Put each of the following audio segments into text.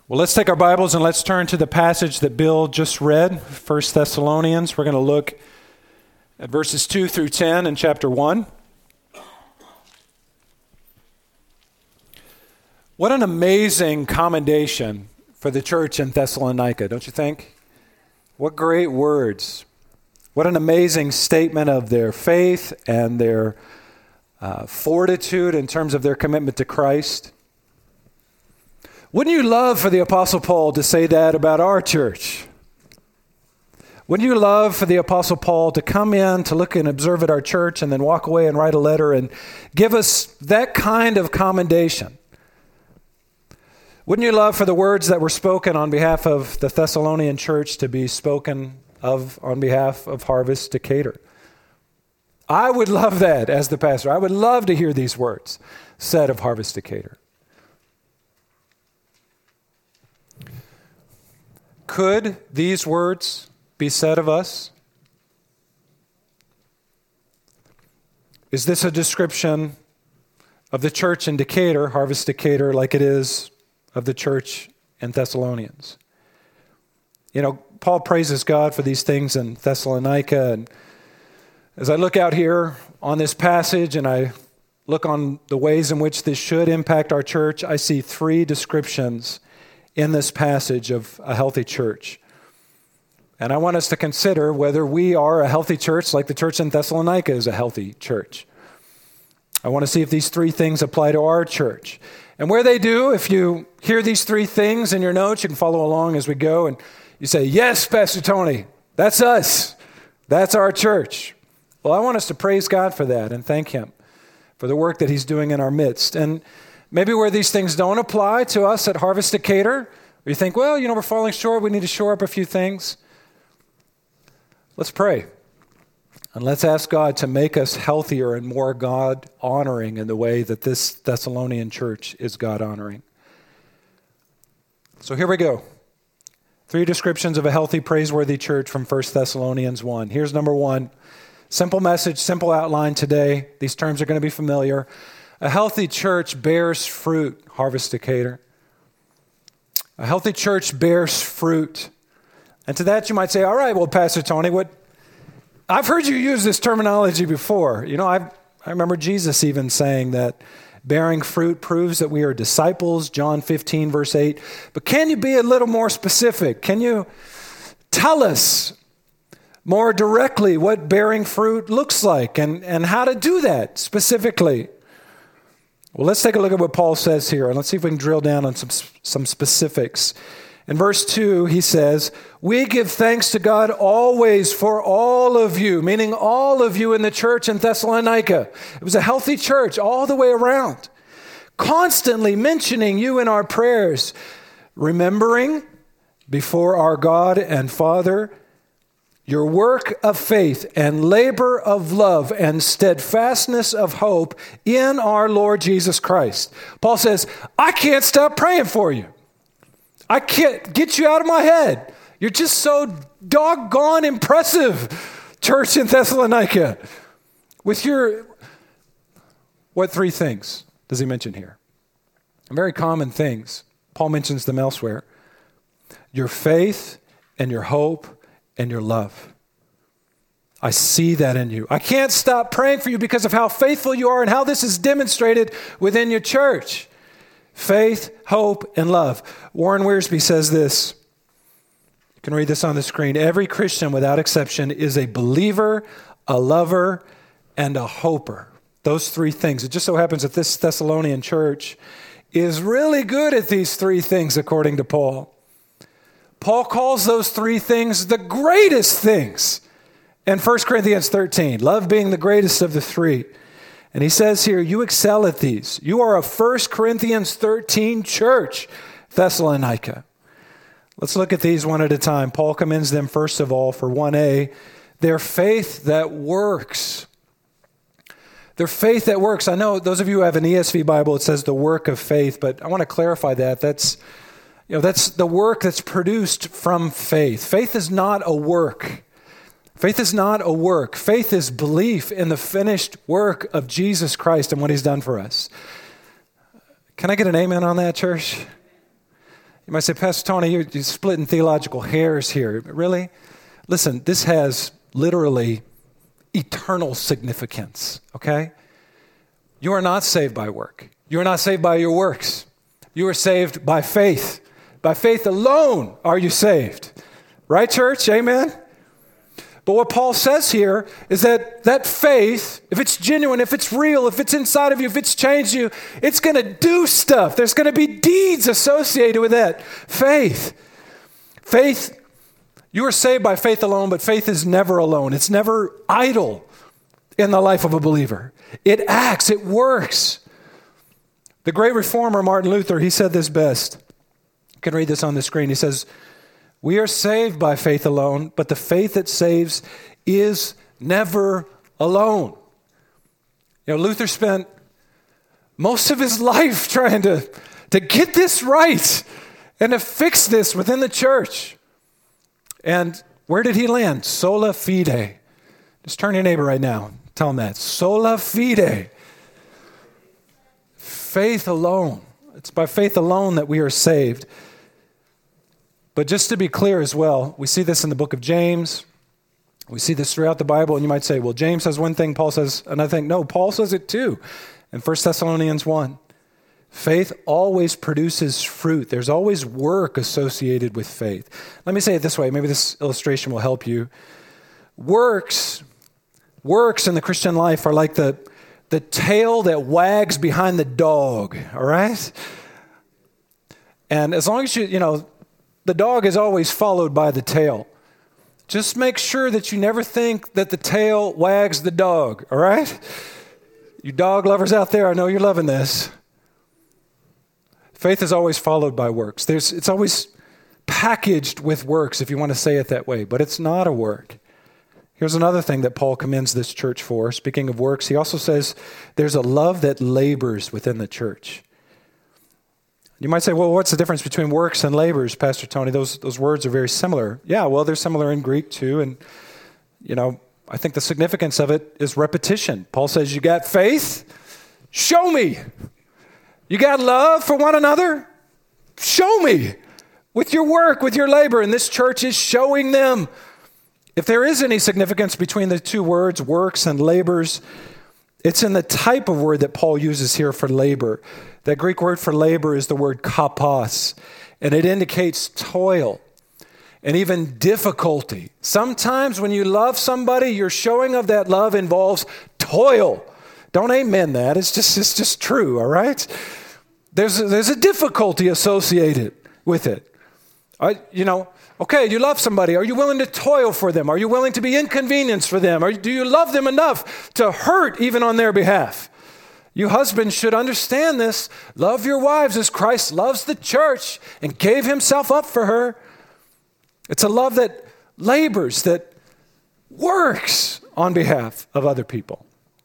Well, let's take our Bibles and let's turn to the passage that Bill just read, 1 Thessalonians. We're going to look at verses 2 through 10 in chapter 1. What an amazing commendation for the church in Thessalonica, don't you think? What great words. What an amazing statement of their faith and their fortitude in terms of their commitment to Christ. Wouldn't you love for the Apostle Paul to say that about our church? Wouldn't you love for the Apostle Paul to come in, to look and observe at our church, and then walk away and write a letter and give us that kind of commendation? Wouldn't you love for the words that were spoken on behalf of the Thessalonian church to be spoken of on behalf of Harvest Decatur? I would love that as the pastor. I would love to hear these words said of Harvest Decatur. Could these words be said of us? Is this a description of the church in Decatur, Harvest Decatur, like it is of the church in Thessalonians? You know, Paul praises God for these things in Thessalonica. And as I look out here on this passage and I look on the ways in which this should impact our church, I see three descriptions in this passage of a healthy church. And I want us to consider whether we are a healthy church like the church in Thessalonica is a healthy church. I want to see if these three things apply to our church. And where they do, if you hear these three things in your notes, you can follow along as we go, and you say, yes, Pastor Tony, that's us. That's our church. Well, I want us to praise God for that and thank Him for the work that He's doing in our midst. And maybe where these things don't apply to us at Harvest Decatur, you think, well, you know, we're falling short. We need to shore up a few things. Let's pray. And let's ask God to make us healthier and more God-honoring in the way that this Thessalonian church is God-honoring. So here we go. Three descriptions of a healthy, praiseworthy church from 1 Thessalonians 1. Here's number one. Simple message, simple outline today. These terms are going to be familiar. A healthy church bears fruit, Harvest Decatur. A healthy church bears fruit. And to that you might say, all right, well, Pastor Tony, I've heard you use this terminology before. You know, I remember Jesus even saying that bearing fruit proves that we are disciples, John 15, verse 8. But can you be a little more specific? Can you tell us more directly what bearing fruit looks like and how to do that specifically? Well, let's take a look at what Paul says here, and let's see if we can drill down on some specifics. In verse 2, he says, we give thanks to God always for all of you, meaning all of you in the church in Thessalonica. It was a healthy church all the way around, constantly mentioning you in our prayers, remembering before our God and Father your work of faith and labor of love and steadfastness of hope in our Lord Jesus Christ. Paul says, I can't stop praying for you. I can't get you out of my head. You're just so doggone impressive, church in Thessalonica. With what three things does he mention here? Very common things. Paul mentions them elsewhere. Your faith and your hope and your love. I see that in you. I can't stop praying for you because of how faithful you are and how this is demonstrated within your church. Faith, hope, and love. Warren Wiersbe says this. You can read this on the screen. Every Christian, without exception, is a believer, a lover, and a hoper. Those three things. It just so happens that this Thessalonian church is really good at these three things, according to Paul. Paul calls those three things the greatest things in 1 Corinthians 13, love being the greatest of the three. And he says here, you excel at these. You are a 1 Corinthians 13 church, Thessalonica. Let's look at these one at a time. Paul commends them, first of all, for 1A, their faith that works. Their faith that works. I know those of you who have an ESV Bible, it says the work of faith, but I want to clarify that. That's the work that's produced from faith. Faith is not a work. Faith is not a work. Faith is belief in the finished work of Jesus Christ and what He's done for us. Can I get an amen on that, church? You might say, Pastor Tony, you're splitting theological hairs here. Really? Listen, this has literally eternal significance, okay? You are not saved by work. You are not saved by your works. You are saved by faith. By faith alone are you saved. Right, church? Amen? But what Paul says here is that faith, if it's genuine, if it's real, if it's inside of you, if it's changed you, it's going to do stuff. There's going to be deeds associated with that faith. Faith, you are saved by faith alone, but faith is never alone. It's never idle in the life of a believer. It acts, it works. The great reformer Martin Luther, he said this best. You can read this on the screen. He says, we are saved by faith alone, but the faith that saves is never alone. You know, Luther spent most of his life trying to get this right and to fix this within the church. And where did he land? Sola fide. Just turn to your neighbor right now. Tell him that. Sola fide. Faith alone. It's by faith alone that we are saved. But just to be clear as well, we see this in the book of James. We see this throughout the Bible, and you might say, well, James says one thing, Paul says another thing. No, Paul says it too in 1 Thessalonians 1. Faith always produces fruit. There's always work associated with faith. Let me say it this way. Maybe this illustration will help you. Works in the Christian life are like the tail that wags behind the dog, all right? And as long as the dog is always followed by the tail. Just make sure that you never think that the tail wags the dog, all right? You dog lovers out there, I know you're loving this. Faith is always followed by works. It's always packaged with works, if you want to say it that way, but it's not a work. Here's another thing that Paul commends this church for. Speaking of works, he also says there's a love that labors within the church. You might say, well, what's the difference between works and labors, Pastor Tony? Those words are very similar. Yeah, well, they're similar in Greek too. And, I think the significance of it is repetition. Paul says, you got faith? Show me. You got love for one another? Show me. With your work, with your labor. And this church is showing them. If there is any significance between the two words, works and labors, it's in the type of word that Paul uses here for labor. That Greek word for labor is the word kapos, and it indicates toil and even difficulty. Sometimes when you love somebody, your showing of that love involves toil. Don't amen that. It's just true, all right? There's a difficulty associated with it. Okay, you love somebody. Are you willing to toil for them? Are you willing to be inconvenienced for them? Do you love them enough to hurt even on their behalf? You husbands should understand this. Love your wives as Christ loves the church and gave himself up for her. It's a love that labors, that works on behalf of other people.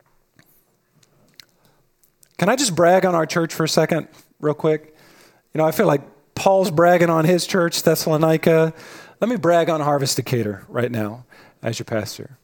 Can I just brag on our church for a second, real quick? I feel like Paul's bragging on his church, Thessalonica. Let me brag on Harvest Decatur right now as your pastor.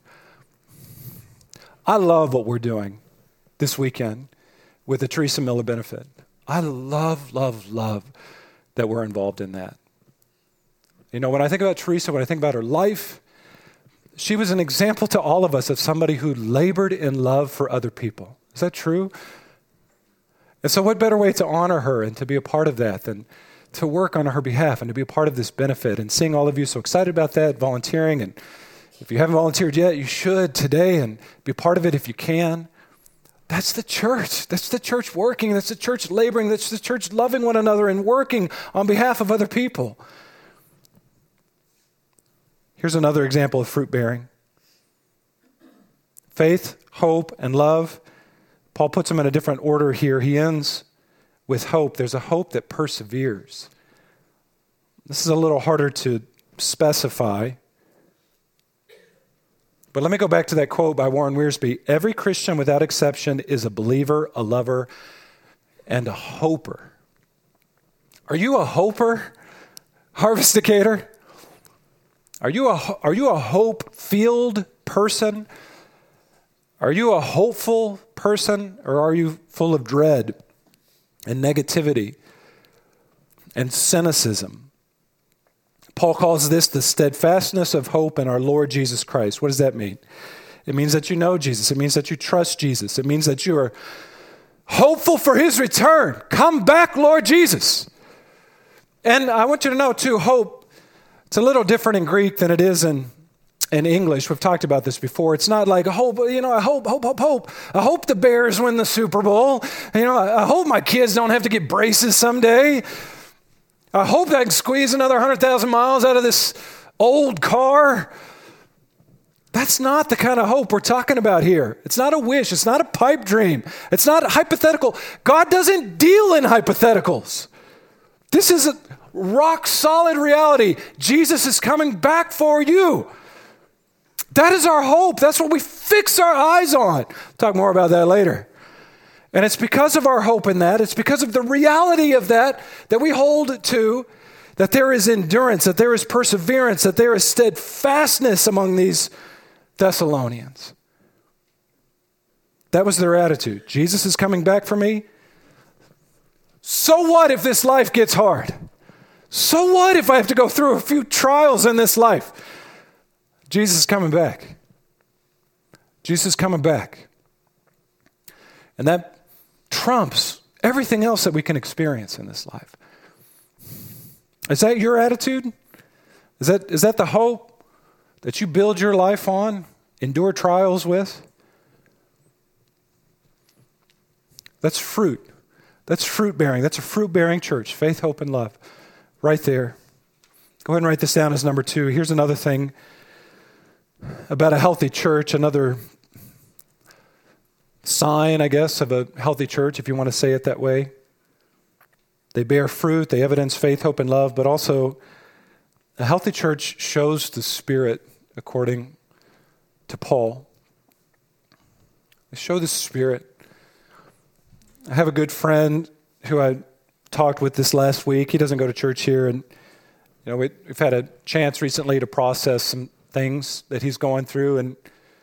I love what we're doing this weekend with the Teresa Miller benefit. I love that we're involved in that. When I think about Teresa, when I think about her life, she was an example to all of us of somebody who labored in love for other people. Is that true? And so what better way to honor her and to be a part of that than to work on her behalf and to be a part of this benefit, and seeing all of you so excited about that, volunteering. And if you haven't volunteered yet, you should today and be a part of it if you can. That's the church. That's the church working. That's the church laboring. That's the church loving one another and working on behalf of other people. Here's another example of fruit bearing. Faith, hope, and love. Paul puts them in a different order here. He ends with hope. There's a hope that perseveres. This is a little harder to specify. But let me go back to that quote by Warren Wiersbe. Every Christian without exception is a believer, a lover, and a hoper. Are you a hoper, Harvest Decatur? Are you a hope-filled person? Are you a hopeful person, or are you full of dread and negativity? and cynicism. Paul calls this the steadfastness of hope in our Lord Jesus Christ. What does that mean? It means that you know Jesus. It means that you trust Jesus. It means that you are hopeful for his return. Come back, Lord Jesus. And I want you to know, too, hope, it's a little different in Greek than it is in English. We've talked about this before. It's not like, hope. I hope the Bears win the Super Bowl. I hope my kids don't have to get braces someday. I hope I can squeeze another 100,000 miles out of this old car. That's not the kind of hope we're talking about here. It's not a wish. It's not a pipe dream. It's not hypothetical. God doesn't deal in hypotheticals. This is a rock solid reality. Jesus is coming back for you. That is our hope. That's what we fix our eyes on. Talk more about that later. And it's because of our hope in that, it's because of the reality of that we hold to, that there is endurance, that there is perseverance, that there is steadfastness among these Thessalonians. That was their attitude. Jesus is coming back for me. So what if this life gets hard? So what if I have to go through a few trials in this life? Jesus is coming back. Jesus is coming back. And that trumps everything else that we can experience in this life. Is that your attitude? Is that the hope that you build your life on, endure trials with? That's fruit. That's fruit bearing. That's a fruit bearing church. Faith, hope, and love. Right there. Go ahead and write this down as number 2. Here's another thing about a healthy church, another sign, I guess, of a healthy church, if you want to say it that way. They bear fruit, they evidence faith, hope, and love, but also a healthy church shows the Spirit according to Paul. They show the Spirit. I have a good friend who I talked with this last week. He doesn't go to church here, and we've had a chance recently to process some things that he's going through, and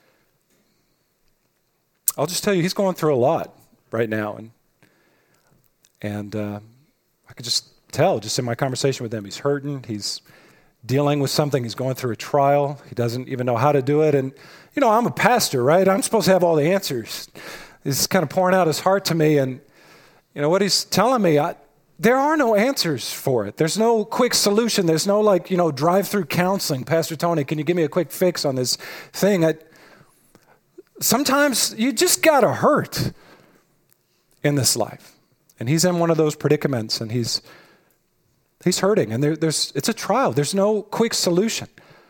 I'll just tell you, he's going through a lot right now, and I could just tell, just in my conversation with him, he's hurting, he's dealing with something, he's going through a trial, he doesn't even know how to do it, and I'm a pastor, right? I'm supposed to have all the answers. He's kind of pouring out his heart to me, and what he's telling me, there are no answers for it. There's no quick solution. There's no drive-through counseling. Pastor Tony, can you give me a quick fix on this thing? Sometimes you just got to hurt in this life. And he's in one of those predicaments, and he's hurting, and it's a trial. There's no quick solution.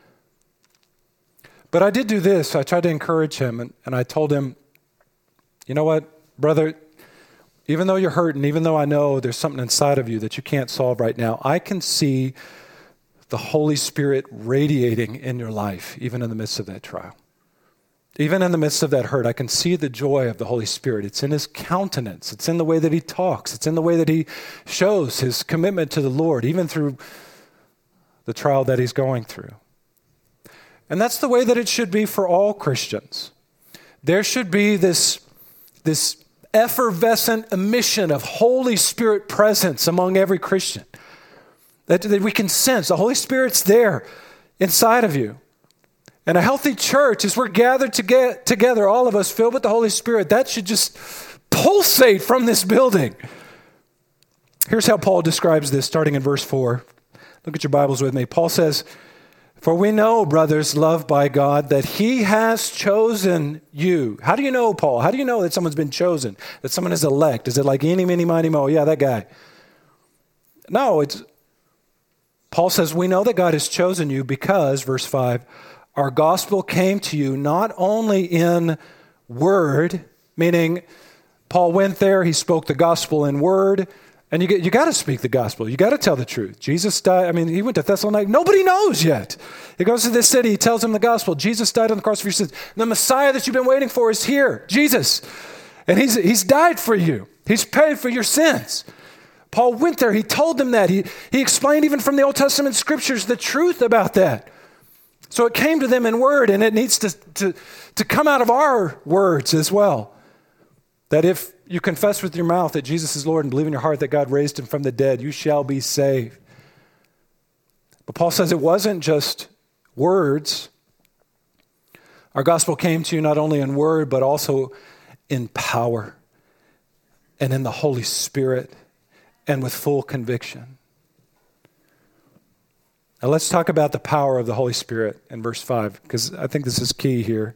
But I did do this. I tried to encourage him, and I told him, you know what, brother, even though you're hurting, even though I know there's something inside of you that you can't solve right now, I can see the Holy Spirit radiating in your life, even in the midst of that trial. Even in the midst of that hurt, I can see the joy of the Holy Spirit. It's in his countenance. It's in the way that he talks. It's in the way that he shows his commitment to the Lord, even through the trial that he's going through. And that's the way that it should be for all Christians. There should be this effervescent emission of Holy Spirit presence among every Christian. That we can sense the Holy Spirit's there inside of you. And a healthy church, as we're gathered together, all of us filled with the Holy Spirit, that should just pulsate from this building. Here's how Paul describes this, starting in verse 4. Look at your Bibles with me. Paul says, "For we know, brothers, loved by God, that he has chosen you." How do you know, Paul? How do you know that someone's been chosen, that someone is elect? Is it like eeny, meeny, miny, mo? Yeah, that guy. No, Paul says, we know that God has chosen you because, verse 5, our gospel came to you not only in word, meaning Paul went there, he spoke the gospel in word, and you got to speak the gospel. You got to tell the truth. Jesus died. He went to Thessalonica. Nobody knows yet. He goes to this city. He tells them the gospel. Jesus died on the cross for your sins. The Messiah that you've been waiting for is here, Jesus. And he's died for you. He's paid for your sins. Paul went there. He told them that. He explained even from the Old Testament scriptures the truth about that. So it came to them in word, and it needs to come out of our words as well. That if you confess with your mouth that Jesus is Lord and believe in your heart that God raised him from the dead, you shall be saved. But Paul says it wasn't just words. Our gospel came to you not only in word, but also in power and in the Holy Spirit and with full conviction. Now let's talk about the power of the Holy Spirit in verse 5, because I think this is key here.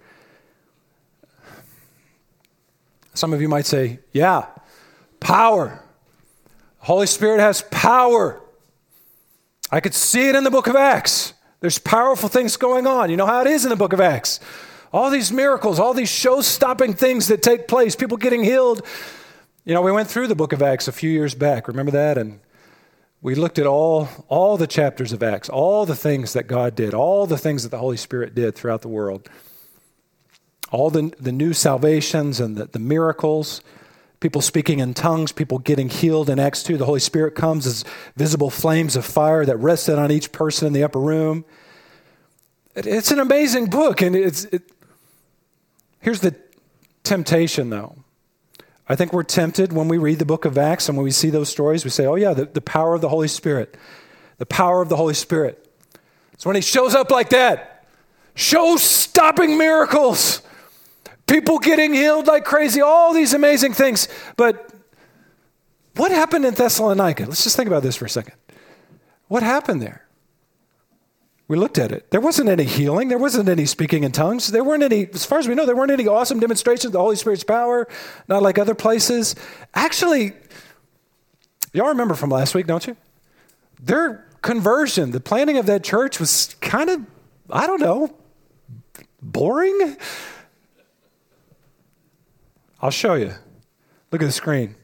Some of you might say, yeah, power. The Holy Spirit has power. I could see it in the book of Acts. There's powerful things going on. You know how it is in the book of Acts. All these miracles, all these show-stopping things that take place, people getting healed. You know, we went through the book of Acts a few years back. Remember that? And we looked at all the chapters of Acts, all the things that God did, all the things that the Holy Spirit did throughout the world. All the new salvations and the miracles, people speaking in tongues, people getting healed in Acts 2. The Holy Spirit comes as visible flames of fire that rested on each person in the upper room. It's an amazing book. And here's the temptation, though. I think we're tempted when we read the book of Acts and when we see those stories, we say, oh yeah, the power of the Holy Spirit. The power of the Holy Spirit. So when he shows up like that, show-stopping miracles, people getting healed like crazy, all these amazing things. But what happened in Thessalonica? Let's just think about this for a second. What happened there? We looked at it. There wasn't any healing. There wasn't any speaking in tongues. There weren't any, as far as we know, there weren't any awesome demonstrations of the Holy Spirit's power, not like other places. Actually, y'all remember from last week, don't you? Their conversion, the planting of that church was kind of, I don't know, boring. I'll show you. Look at the screen.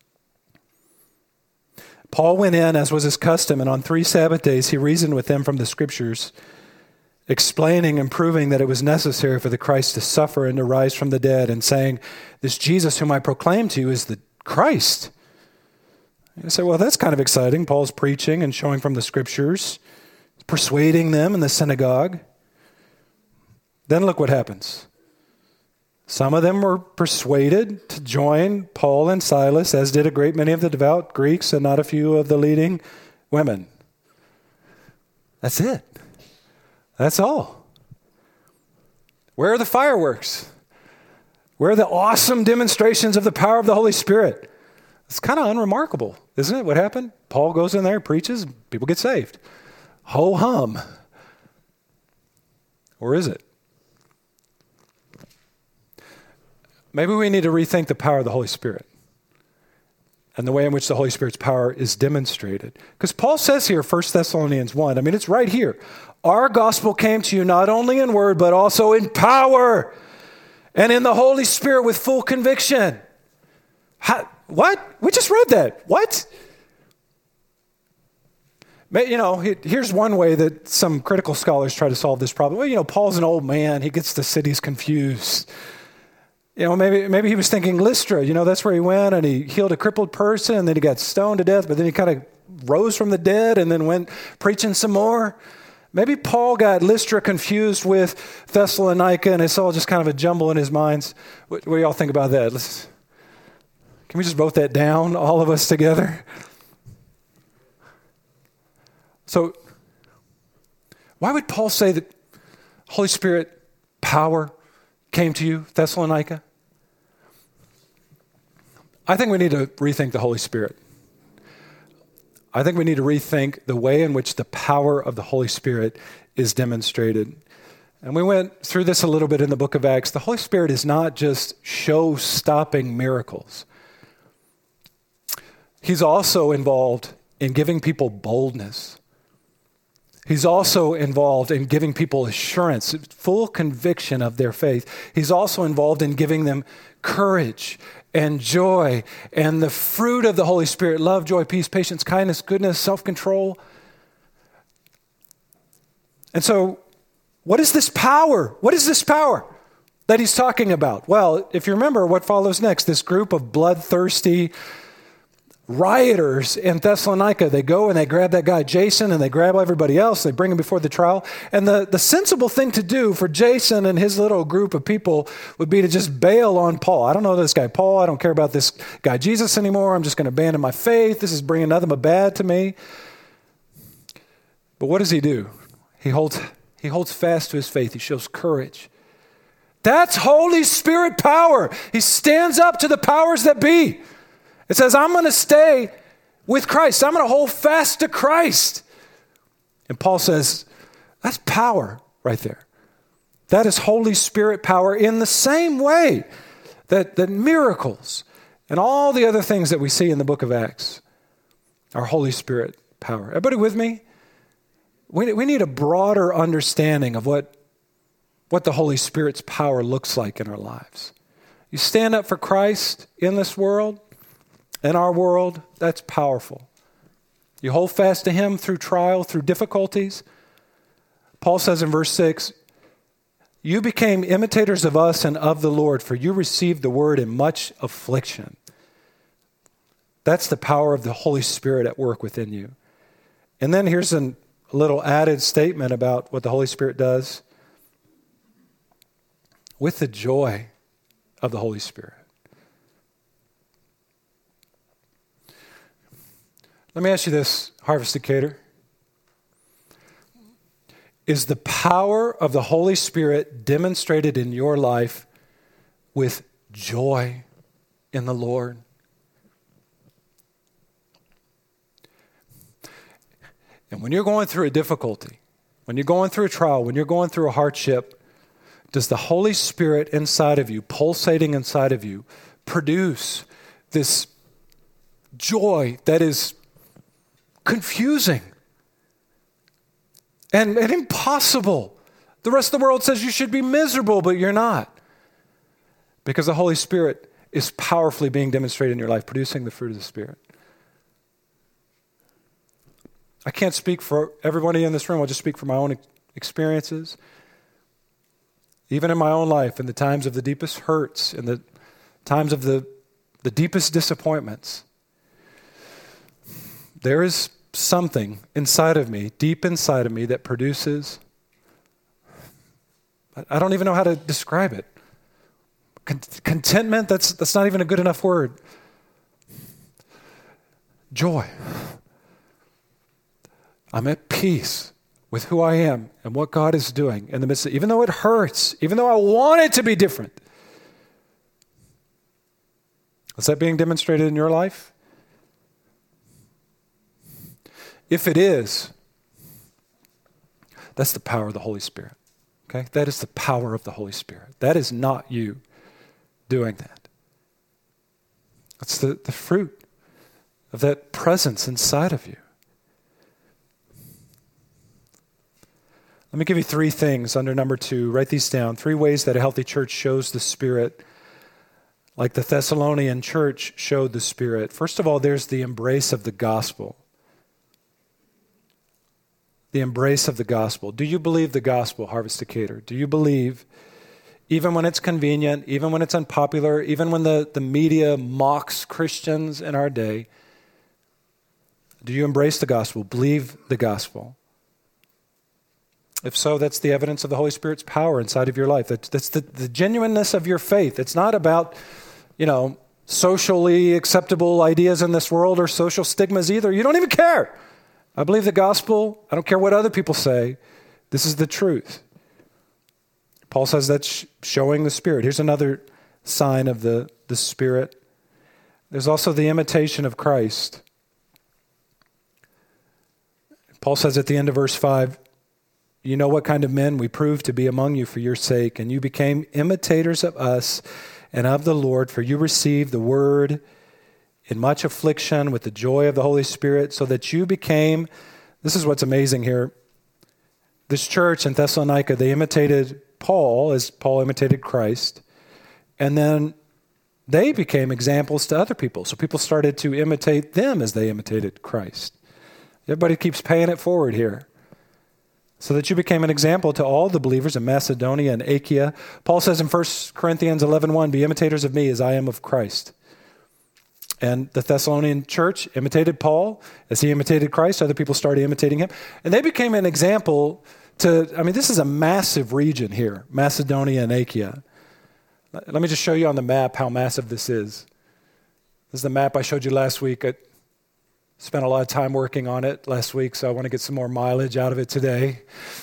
Paul went in, as was his custom, and on 3 Sabbath days he reasoned with them from the Scriptures, explaining and proving that it was necessary for the Christ to suffer and to rise from the dead, and saying, this Jesus whom I proclaim to you is the Christ. You say, well, that's kind of exciting. Paul's preaching and showing from the Scriptures, persuading them in the synagogue. Then look what happens. Some of them were persuaded to join Paul and Silas, as did a great many of the devout Greeks and not a few of the leading women. That's it. That's all. Where are the fireworks? Where are the awesome demonstrations of the power of the Holy Spirit? It's kind of unremarkable, isn't it? What happened? Paul goes in there, preaches, people get saved. Ho-hum. Or is it? Maybe we need to rethink the power of the Holy Spirit and the way in which the Holy Spirit's power is demonstrated. Because Paul says here, 1 Thessalonians 1, I mean, it's right here. Our gospel came to you not only in word, but also in power and in the Holy Spirit with full conviction. What? We just read that. What? You know, here's one way that some critical scholars try to solve this problem. Well, you know, Paul's an old man. He gets the cities confused. You know, maybe he was thinking Lystra. You know, that's where he went and he healed a crippled person and then he got stoned to death, but then he kind of rose from the dead and then went preaching some more. Maybe Paul got Lystra confused with Thessalonica and it's all just kind of a jumble in his mind. What do y'all think about that? Can we just vote that down, all of us together? So, why would Paul say that Holy Spirit power came to you, Thessalonica? I think we need to rethink the Holy Spirit. I think we need to rethink the way in which the power of the Holy Spirit is demonstrated. And we went through this a little bit in the book of Acts. The Holy Spirit is not just show-stopping miracles. He's also involved in giving people boldness. He's also involved in giving people assurance, full conviction of their faith. He's also involved in giving them courage and joy and the fruit of the Holy Spirit, love, joy, peace, patience, kindness, goodness, self-control. And so, what is this power? What is this power that he's talking about? Well, if you remember what follows next, this group of bloodthirsty, rioters in Thessalonica. They go and they grab that guy Jason, and they grab everybody else. They bring him before the trial. And the sensible thing to do for Jason and his little group of people would be to just bail on Paul. I don't know this guy Paul. I don't care about this guy Jesus anymore. I'm just going to abandon my faith. This is bringing nothing but bad to me. But what does he do? He holds fast to his faith. He shows courage. That's Holy Spirit power. He stands up to the powers that be. It says, I'm going to stay with Christ. I'm going to hold fast to Christ. And Paul says, that's power right there. That is Holy Spirit power in the same way that miracles and all the other things that we see in the book of Acts are Holy Spirit power. Everybody with me? We need a broader understanding of what the Holy Spirit's power looks like in our lives. You stand up for Christ in this world, in our world, that's powerful. You hold fast to him through trial, through difficulties. Paul says in verse 6, you became imitators of us and of the Lord, for you received the word in much affliction. That's the power of the Holy Spirit at work within you. And then here's a little added statement about what the Holy Spirit does. With the joy of the Holy Spirit. Let me ask you this, Harvest Decatur. Is the power of the Holy Spirit demonstrated in your life with joy in the Lord? And when you're going through a difficulty, when you're going through a trial, when you're going through a hardship, does the Holy Spirit inside of you, pulsating inside of you, produce this joy that is confusing and impossible? The rest of the world says you should be miserable, but you're not. Because the Holy Spirit is powerfully being demonstrated in your life, producing the fruit of the Spirit. I can't speak for everybody in this room. I'll just speak for my own experiences. Even in my own life, in the times of the deepest hurts, in the times of the deepest disappointments, there is something inside of me, deep inside of me, that produces, I don't even know how to describe it. Contentment, that's not even a good enough word. Joy. I'm at peace with who I am and what God is doing in the midst of, even though it hurts, even though I want it to be different. Is that being demonstrated in your life? If it is, that's the power of the Holy Spirit. Okay? That is the power of the Holy Spirit. That is not you doing that. It's the fruit of that presence inside of you. Let me give you 3 things under number 2. Write these down. 3 ways that a healthy church shows the Spirit, like the Thessalonian church showed the Spirit. First of all, there's the embrace of the gospel. The embrace of the gospel. Do you believe the gospel, Harvest Decatur? Do you believe, even when it's convenient, even when it's unpopular, even when the media mocks Christians in our day, do you embrace the gospel, believe the gospel? If so, that's the evidence of the Holy Spirit's power inside of your life. That's the genuineness of your faith. It's not about, socially acceptable ideas in this world or social stigmas either. You don't even care. I believe the gospel. I don't care what other people say. This is the truth. Paul says that's showing the Spirit. Here's another sign of the Spirit. There's also the imitation of Christ. Paul says at the end of verse 5, you know what kind of men we proved to be among you for your sake, and you became imitators of us and of the Lord, for you received the word in much affliction with the joy of the Holy Spirit, so that you became, this is what's amazing here, this church in Thessalonica, they imitated Paul as Paul imitated Christ, and then they became examples to other people. So people started to imitate them as they imitated Christ. Everybody keeps paying it forward here. So that you became an example to all the believers in Macedonia and Achaia. Paul says in 1 Corinthians 11:1, be imitators of me as I am of Christ. And the Thessalonian church imitated Paul. As he imitated Christ, other people started imitating him. And they became an example this is a massive region here, Macedonia and Achaia. Let me just show you on the map how massive this is. This is the map I showed you last week. I spent a lot of time working on it last week, so I want to get some more mileage out of it today.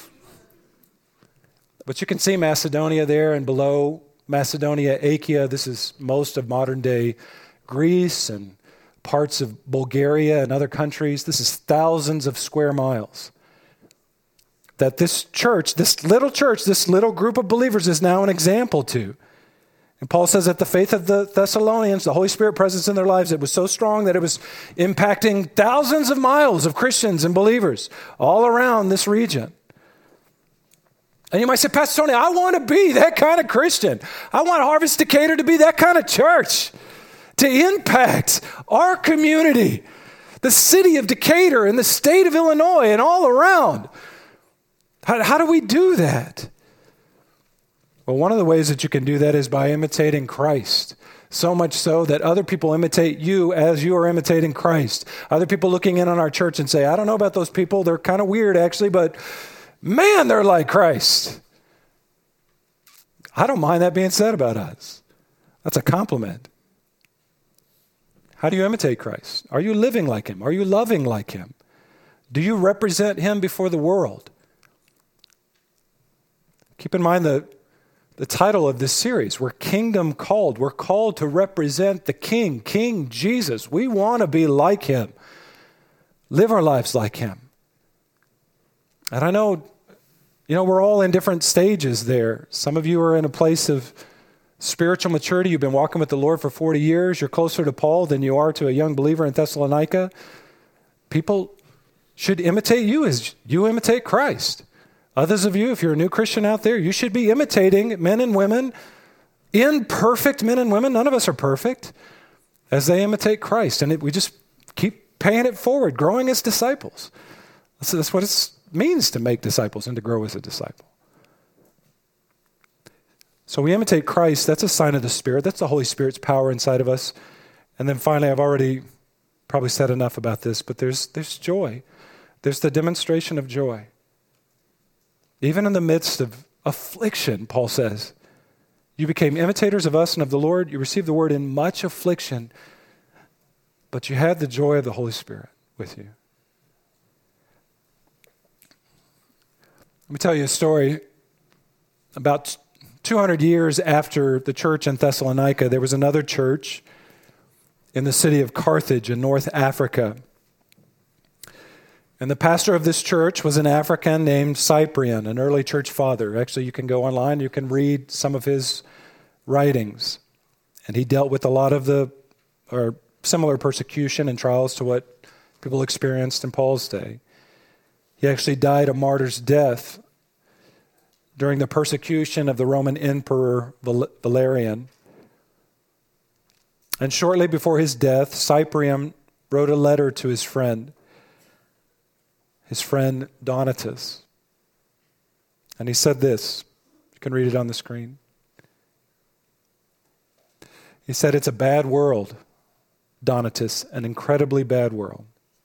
But you can see Macedonia there, and below Macedonia, Achaia. This is most of modern-day Greece and parts of Bulgaria and other countries. This is thousands of square miles that this church, this little group of believers is now an example to. And Paul says that the faith of the Thessalonians, the Holy Spirit presence in their lives, it was so strong that it was impacting thousands of miles of Christians and believers all around this region. And you might say, Pastor Tony, I want to be that kind of Christian. I want Harvest Decatur to be that kind of church, to impact our community, the city of Decatur and the state of Illinois and all around. How do we do that? Well, one of the ways that you can do that is by imitating Christ. So much so that other people imitate you as you are imitating Christ. Other people looking in on our church and say, I don't know about those people. They're kind of weird, actually, but man, they're like Christ. I don't mind that being said about us. That's a compliment. How do you imitate Christ? Are you living like him? Are you loving like him? Do you represent him before the world? Keep in mind the title of this series. We're kingdom called. We're called to represent the King, King Jesus. We want to be like him. Live our lives like him. And I know, we're all in different stages there. Some of you are in a place of spiritual maturity. You've been walking with the Lord for 40 years. You're closer to Paul than you are to a young believer in Thessalonica. People should imitate you as you imitate Christ. Others of you, if you're a new Christian out there, you should be imitating men and women, imperfect men and women, none of us are perfect, as they imitate Christ. And we just keep paying it forward, growing as disciples. That's what it means to make disciples and to grow as a disciple. So we imitate Christ. That's a sign of the Spirit. That's the Holy Spirit's power inside of us. And then finally, I've already probably said enough about this, but there's joy. There's the demonstration of joy. Even in the midst of affliction, Paul says, you became imitators of us and of the Lord. You received the word in much affliction, but you had the joy of the Holy Spirit with you. Let me tell you a story. About 200 years after the church in Thessalonica, there was another church in the city of Carthage in North Africa. And the pastor of this church was an African named Cyprian, an early church father. Actually, you can go online, you can read some of his writings. And he dealt with a lot of similar persecution and trials to what people experienced in Paul's day. He actually died a martyr's death during the persecution of the Roman Emperor Valerian. And shortly before his death, Cyprian wrote a letter to his friend Donatus. And he said this. You can read it on the screen. He said, "It's a bad world, Donatus, an incredibly bad world.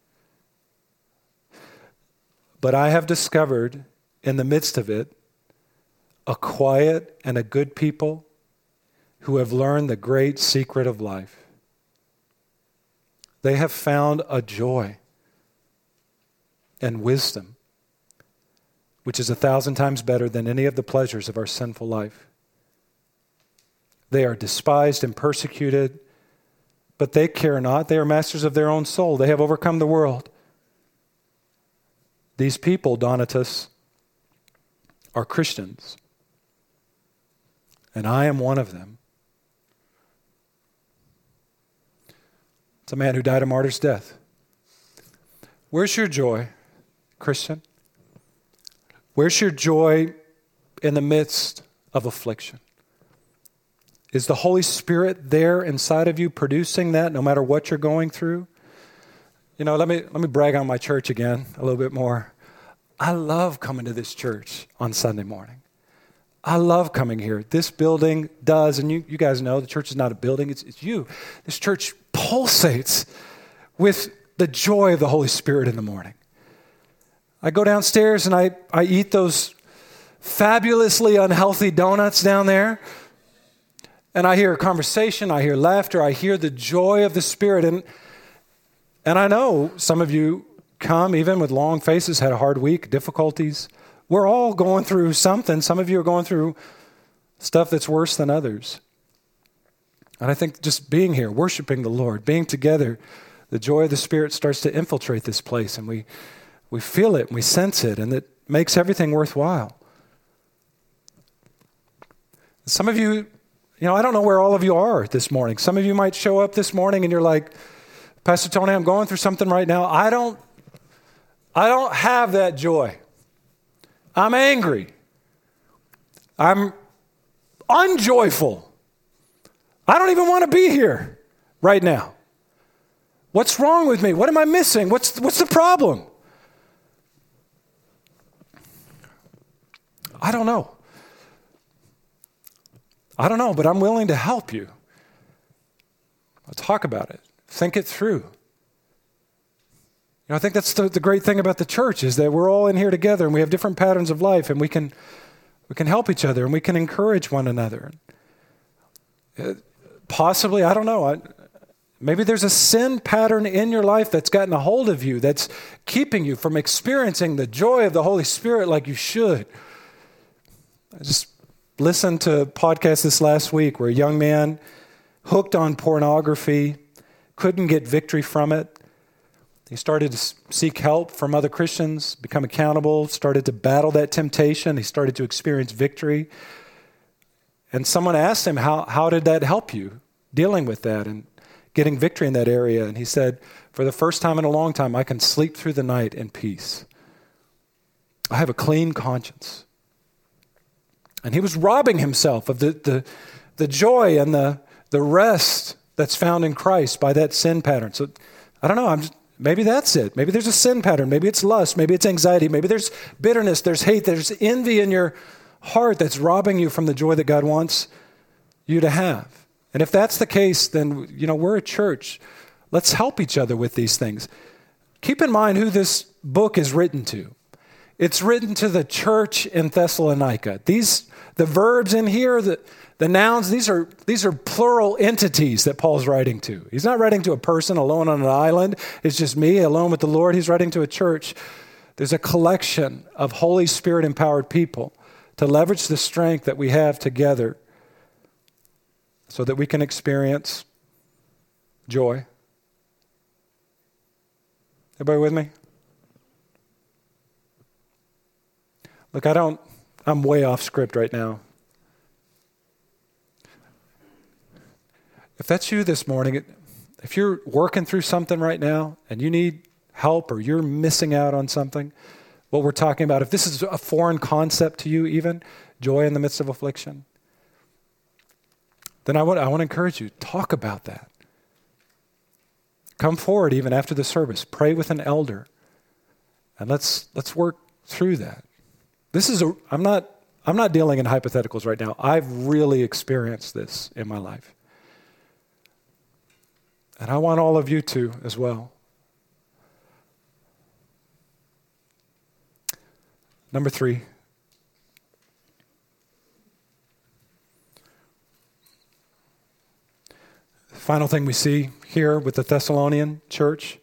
But I have discovered in the midst of it a quiet and a good people who have learned the great secret of life. They have found a joy and wisdom, which is 1,000 times better than any of the pleasures of our sinful life. They are despised and persecuted, but they care not. They are masters of their own soul. They have overcome the world. These people, Donatus, are Christians, and I am one of them." It's a man who died a martyr's death. Where's your joy, Christian? Where's your joy in the midst of affliction? Is the Holy Spirit there inside of you producing that no matter what you're going through? Let me brag on my church again a little bit more. I love coming to this church on Sunday morning. I love coming here. This building does, and you guys know the church is not a building, it's you. This church pulsates with the joy of the Holy Spirit in the morning. I go downstairs and I eat those fabulously unhealthy donuts down there, and I hear a conversation, I hear laughter, I hear the joy of the Spirit. And I know some of you come even with long faces, had a hard week, difficulties. We're all going through something. Some of you are going through stuff that's worse than others. And I think just being here, worshiping the Lord, being together, the joy of the Spirit starts to infiltrate this place, and we feel it and we sense it, and it makes everything worthwhile. Some of you, I don't know where all of you are this morning. Some of you might show up this morning and you're like, Pastor Tony, I'm going through something right now. I don't have that joy. I'm angry. I'm unjoyful. I don't even want to be here right now. What's wrong with me? What am I missing? What's the problem? I don't know. But I'm willing to help you. I'll talk about it. Think it through. I think that's the great thing about the church is that we're all in here together and we have different patterns of life, and we can help each other and we can encourage one another. Possibly, I don't know. Maybe there's a sin pattern in your life that's gotten a hold of you, that's keeping you from experiencing the joy of the Holy Spirit like you should. I just listened to a podcast this last week where a young man hooked on pornography, couldn't get victory from it. He started to seek help from other Christians, become accountable, started to battle that temptation. He started to experience victory. And someone asked him, how did that help you dealing with that and getting victory in that area? And he said, for the first time in a long time, I can sleep through the night in peace. I have a clean conscience. And he was robbing himself of the joy and the rest that's found in Christ by that sin pattern. So I don't know, maybe that's it. Maybe there's a sin pattern. Maybe it's lust. Maybe it's anxiety. Maybe there's bitterness. There's hate. There's envy in your heart that's robbing you from the joy that God wants you to have. And if that's the case, then, we're a church. Let's help each other with these things. Keep in mind who this book is written to. It's written to the church in Thessalonica. The verbs in here, the nouns, these are plural entities that Paul's writing to. He's not writing to a person alone on an island. It's just me alone with the Lord. He's writing to a church. There's a collection of Holy Spirit-empowered people to leverage the strength that we have together so that we can experience joy. Everybody with me? Look, I'm way off script right now. If that's you this morning, if you're working through something right now and you need help or you're missing out on something, what we're talking about, if this is a foreign concept to you even, joy in the midst of affliction, then I want to encourage you, talk about that. Come forward even after the service. Pray with an elder. And let's work through that. I'm not dealing in hypotheticals right now. I've really experienced this in my life. And I want all of you to as well. Number 3. The final thing we see here with the Thessalonian church,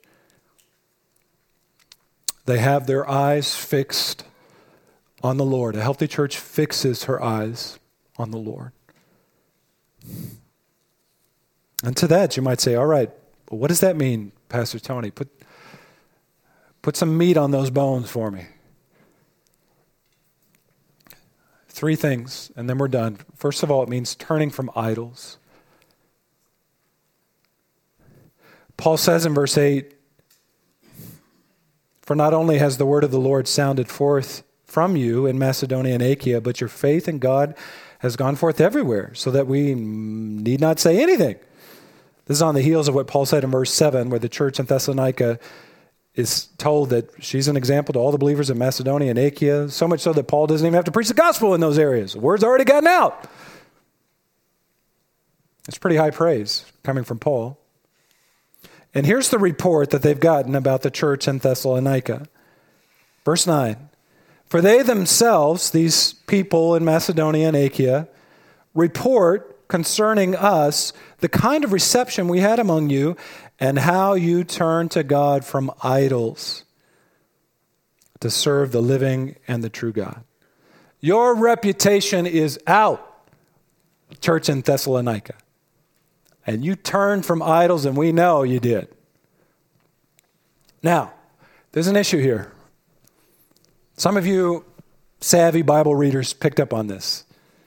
they have their eyes fixed on the Lord. A healthy church fixes her eyes on the Lord. And to that, you might say, all right, well, what does that mean, Pastor Tony? Put some meat on those bones for me. 3 things, and then we're done. First of all, it means turning from idols. Paul says in verse 8, for not only has the word of the Lord sounded forth from you in Macedonia and Achaia, but your faith in God has gone forth everywhere, so that we need not say anything. This is on the heels of what Paul said in verse 7, where the church in Thessalonica is told that she's an example to all the believers in Macedonia and Achaia, so much so that Paul doesn't even have to preach the gospel in those areas. The word's already gotten out. It's pretty high praise coming from Paul. And here's the report that they've gotten about the church in Thessalonica. Verse 9, for they themselves, these people in Macedonia and Achaia, report concerning us the kind of reception we had among you and how you turned to God from idols to serve the living and the true God. Your reputation is out, church in Thessalonica. And you turned from idols, and we know you did. Now, there's an issue here. Some of you savvy Bible readers picked up on this.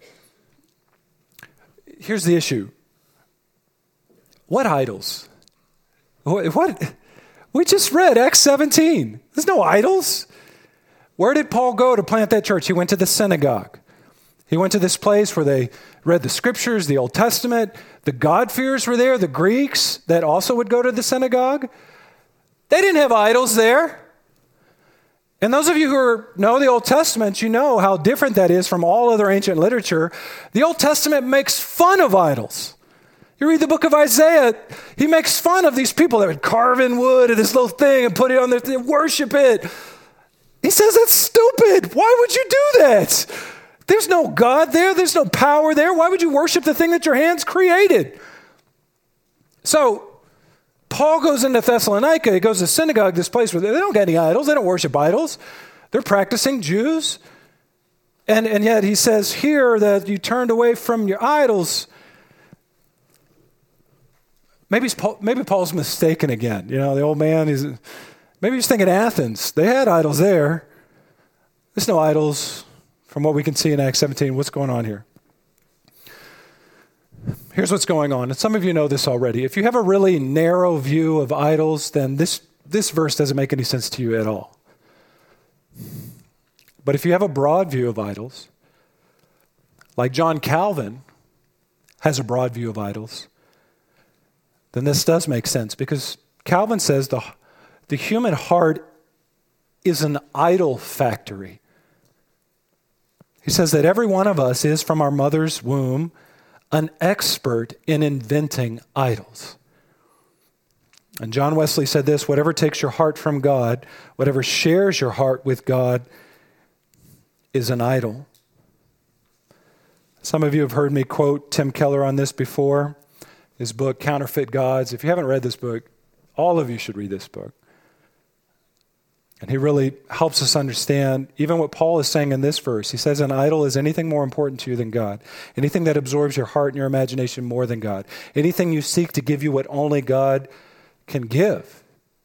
Here's the issue. What idols? What? We just read Acts 17. There's no idols. Where did Paul go to plant that church? He went to the synagogue. He went to this place where they read the scriptures, the Old Testament. The God-fearers were there, the Greeks that also would go to the synagogue. They didn't have idols there. And those of you who know the Old Testament, you know how different that is from all other ancient literature. The Old Testament makes fun of idols. You read the book of Isaiah, he makes fun of these people that would carve in wood and this little thing and put it on their worship it. He says that's stupid. Why would you do that? There's no God there. There's no power there. Why would you worship the thing that your hands created? So Paul goes into Thessalonica. He goes to synagogue, this place where they don't get any idols. They don't worship idols. They're practicing Jews. And yet he says here that you turned away from your idols. Maybe Paul's mistaken again. You know, the old man, maybe he's thinking Athens. They had idols there. There's no idols. From what we can see in Acts 17, what's going on here? Here's what's going on. And some of you know this already. If you have a really narrow view of idols, then this verse doesn't make any sense to you at all. But if you have a broad view of idols, like John Calvin has a broad view of idols, then this does make sense. Because Calvin says the human heart is an idol factory. He says that every one of us is, from our mother's womb, an expert in inventing idols. And John Wesley said this, whatever takes your heart from God, whatever shares your heart with God, is an idol. Some of you have heard me quote Tim Keller on this before, his book, Counterfeit Gods. If you haven't read this book, all of you should read this book. And he really helps us understand even what Paul is saying in this verse. He says an idol is anything more important to you than God. Anything that absorbs your heart and your imagination more than God. Anything you seek to give you what only God can give.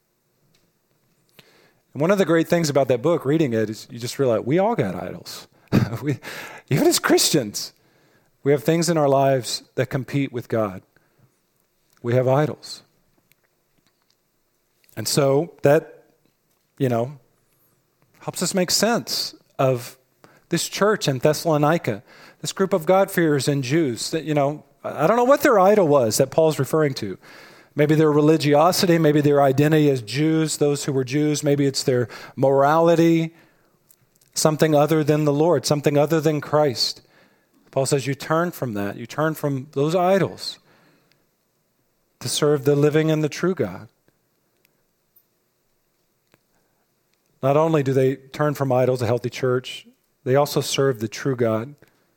And one of the great things about that book, reading it, is you just realize we all got idols. Even as Christians, we have things in our lives that compete with God. We have idols. And so that helps us make sense of this church in Thessalonica, this group of God-fearers and Jews that, I don't know what their idol was that Paul's referring to. Maybe their religiosity, maybe their identity as Jews, those who were Jews, maybe it's their morality, something other than the Lord, something other than Christ. Paul says you turn from that, you turn from those idols to serve the living and the true God. Not only do they turn from idols, a healthy church, they also serve the true God.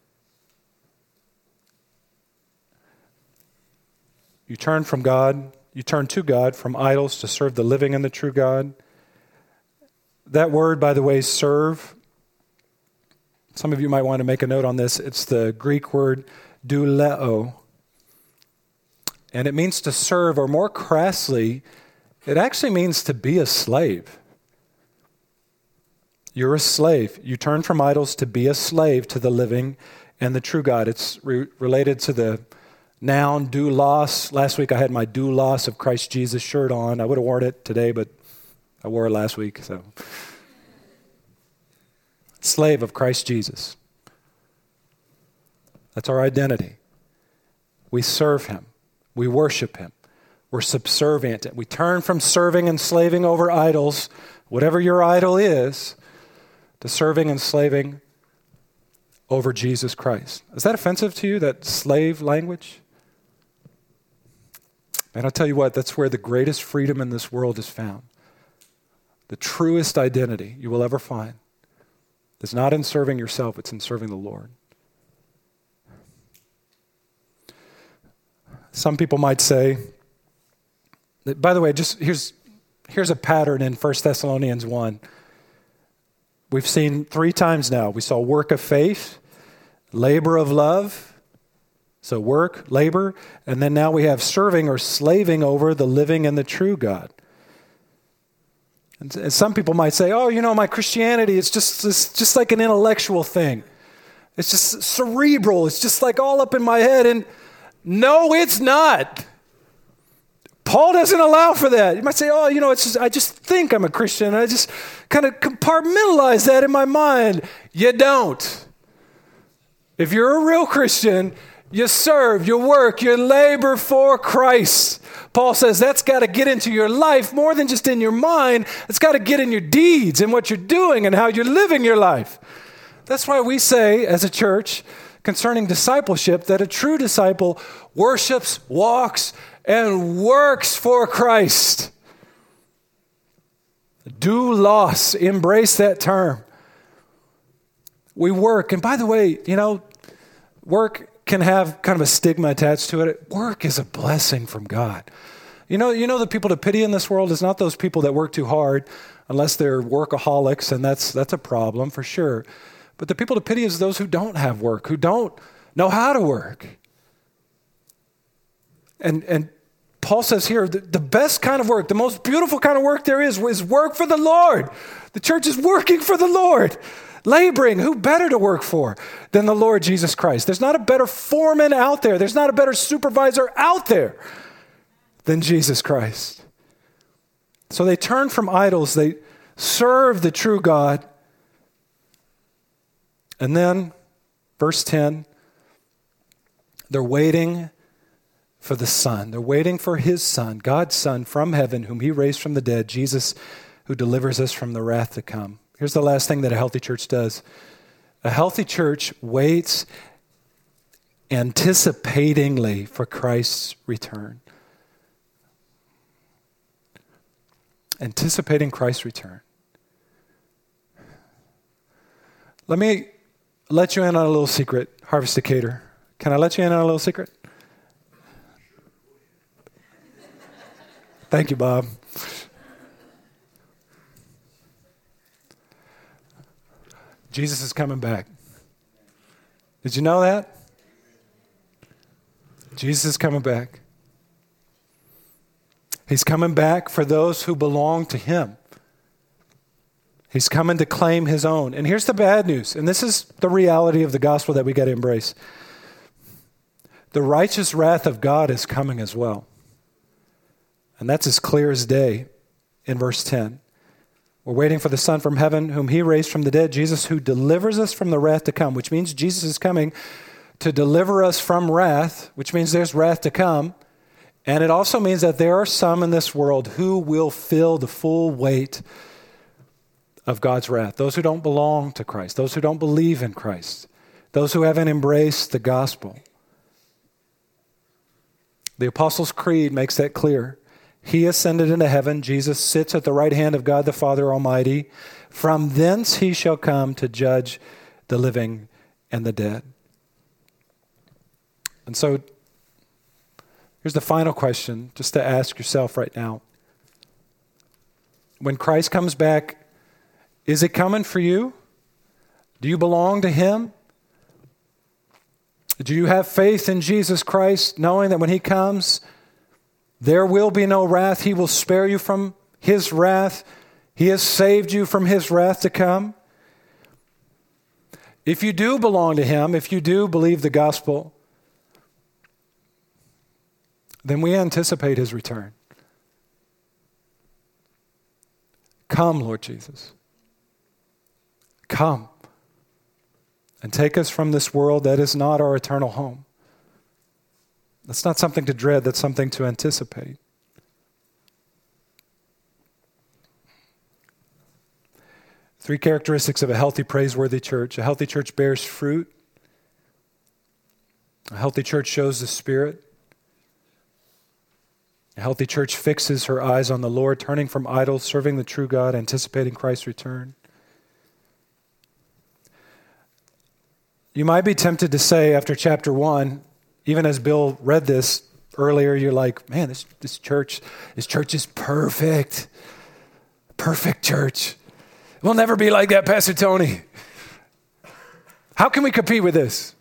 You turn from God, you turn to God from idols to serve the living and the true God. That word, by the way, serve, some of you might want to make a note on this. It's the Greek word douleo. And it means to serve, or more crassly, it actually means to be a slave. You're a slave. You turn from idols to be a slave to the living and the true God. It's related to the noun doulos. Last week I had my doulos of Christ Jesus shirt on. I would have worn it today, but I wore it last week. So, slave of Christ Jesus. That's our identity. We serve him. We worship him. We're subservient. We turn from serving and slaving over idols, whatever your idol is, to serving and slaving over Jesus Christ. Is that offensive to you, that slave language? And I'll tell you what, that's where the greatest freedom in this world is found. The truest identity you will ever find is not in serving yourself, it's in serving the Lord. Some people might say, that, by the way, just here's a pattern in 1 Thessalonians 1. We've seen 3 times now. We saw work of faith, labor of love, so work, labor, and then now we have serving or slaving over the living and the true God. And some people might say, oh, my Christianity is just like an intellectual thing. It's just cerebral. It's just like all up in my head. And no, it's not. Paul doesn't allow for that. You might say, oh, I just think I'm a Christian. I just kind of compartmentalize that in my mind. You don't. If you're a real Christian, you serve, you work, you labor for Christ. Paul says that's got to get into your life more than just in your mind. It's got to get in your deeds and what you're doing and how you're living your life. That's why we say as a church concerning discipleship that a true disciple worships, walks, and works for Christ. Doulos, embrace that term. We work. And by the way, work can have kind of a stigma attached to it. Work is a blessing from God. You know the people to pity in this world is not those people that work too hard, unless they're workaholics, and that's a problem for sure. But the people to pity is those who don't have work, who don't know how to work. And Paul says here, the best kind of work, the most beautiful kind of work there is work for the Lord. The church is working for the Lord. Laboring, who better to work for than the Lord Jesus Christ? There's not a better foreman out there. There's not a better supervisor out there than Jesus Christ. So they turn from idols. They serve the true God. And then, verse 10, they're waiting for the Son. They're waiting for His Son, God's Son from heaven, whom He raised from the dead, Jesus, who delivers us from the wrath to come. Here's the last thing that a healthy church does. A healthy church waits anticipatingly for Christ's return. Anticipating Christ's return. Let me let you in on a little secret, Harvest Decatur. Can I let you in on a little secret? Thank you, Bob. Jesus is coming back. Did you know that? Jesus is coming back. He's coming back for those who belong to Him. He's coming to claim His own. And here's the bad news, and this is the reality of the gospel that we got to embrace. The righteous wrath of God is coming as well. And that's as clear as day in verse 10. We're waiting for the Son from heaven, whom He raised from the dead, Jesus, who delivers us from the wrath to come, which means Jesus is coming to deliver us from wrath, which means there's wrath to come. And it also means that there are some in this world who will feel the full weight of God's wrath. Those who don't belong to Christ, those who don't believe in Christ, those who haven't embraced the gospel. The Apostles' Creed makes that clear. He ascended into heaven. Jesus sits at the right hand of God the Father Almighty. From thence He shall come to judge the living and the dead. And so, here's the final question, just to ask yourself right now. When Christ comes back, is it coming for you? Do you belong to Him? Do you have faith in Jesus Christ, knowing that when He comes, there will be no wrath? He will spare you from His wrath. He has saved you from His wrath to come. If you do belong to Him, if you do believe the gospel, then we anticipate His return. Come, Lord Jesus. Come and take us from this world that is not our eternal home. That's not something to dread, that's something to anticipate. Three characteristics of a healthy, praiseworthy church. A healthy church bears fruit. A healthy church shows the Spirit. A healthy church fixes her eyes on the Lord, turning from idols, serving the true God, anticipating Christ's return. You might be tempted to say after chapter 1, even as Bill read this earlier, you're like, man, this church is perfect. Perfect church. We'll never be like that, Pastor Tony. How can we compete with this?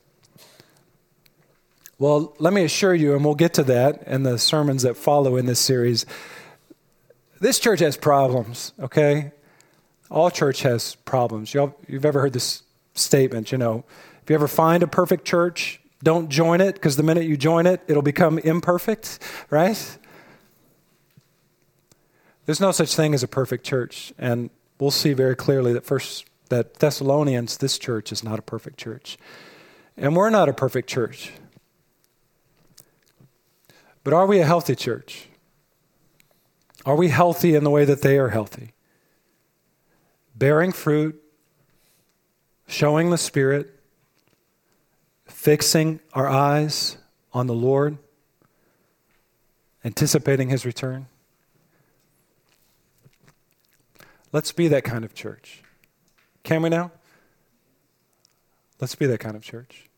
Well, let me assure you, and we'll get to that in the sermons that follow in this series, this church has problems, okay? All church has problems. You've ever heard this statement, if you ever find a perfect church, don't join it, because the minute you join it, it'll become imperfect, right? There's no such thing as a perfect church, and we'll see very clearly that Thessalonians, this church, is not a perfect church. And we're not a perfect church. But are we a healthy church? Are we healthy in the way that they are healthy? Bearing fruit, showing the Spirit, fixing our eyes on the Lord, anticipating His return? Let's be that kind of church. Can we now? Let's be that kind of church.